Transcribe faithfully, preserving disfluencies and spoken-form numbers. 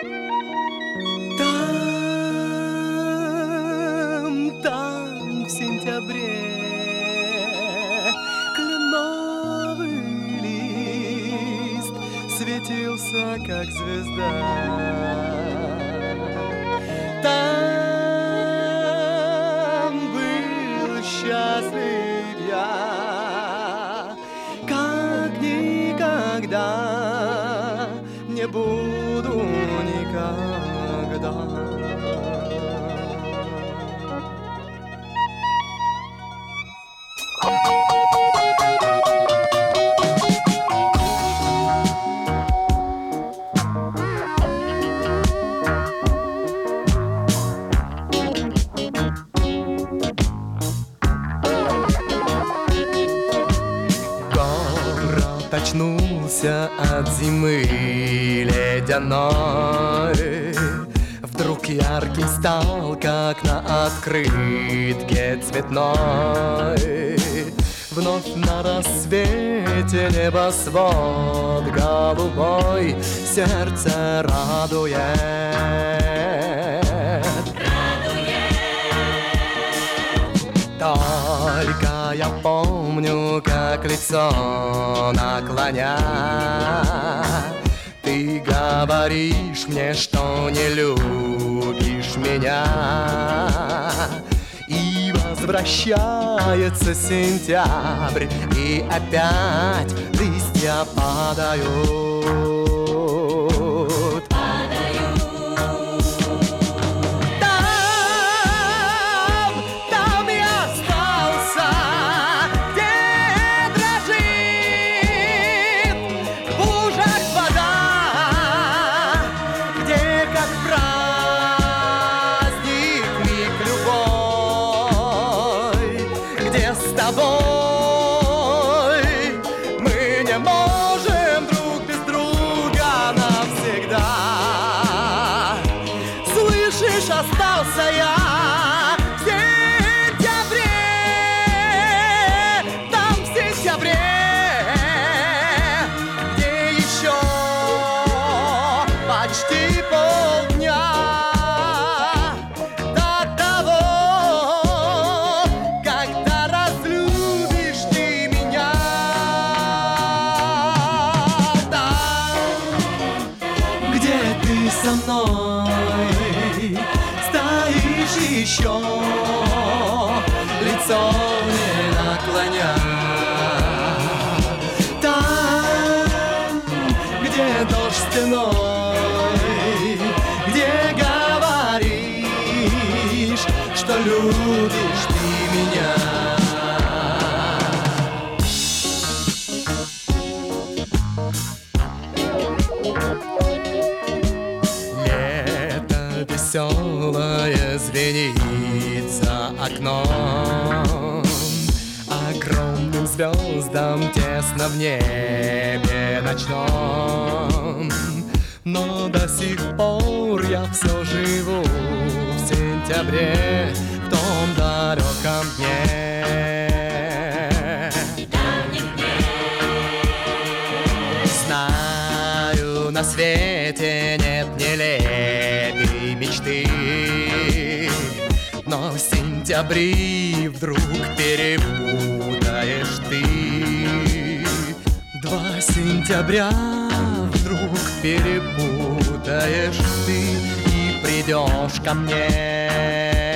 Там, там в сентябре кленовый лист светился, как звезда. Там был счастлив я, как никогда не буду никогда. Очнулся от зимы ледяной, вдруг яркий стал, как на открытке цветной. Вновь на рассвете небосвод голубой сердце радует. Только я помню, как лицо наклоня, ты говоришь мне, что не любишь меня. И возвращается сентябрь, и опять листья падают. С тобой мы не можем друг без друга навсегда. Слышишь, остался я в сентябре, там в сентябре, где еще почти полдня. Со мной стоишь еще, лицо не наклоня. Там, где дождь стеной, где говоришь, что любишь ты меня. Веселое звенит за окном, огромным звездам тесно в небе ночном. Но до сих пор я все живу в сентябре, в том далеком дне. Знаю, на свете нет нелепей мечты, но в сентябре вдруг перепутаешь ты. Два сентября вдруг перепутаешь ты и придешь ко мне.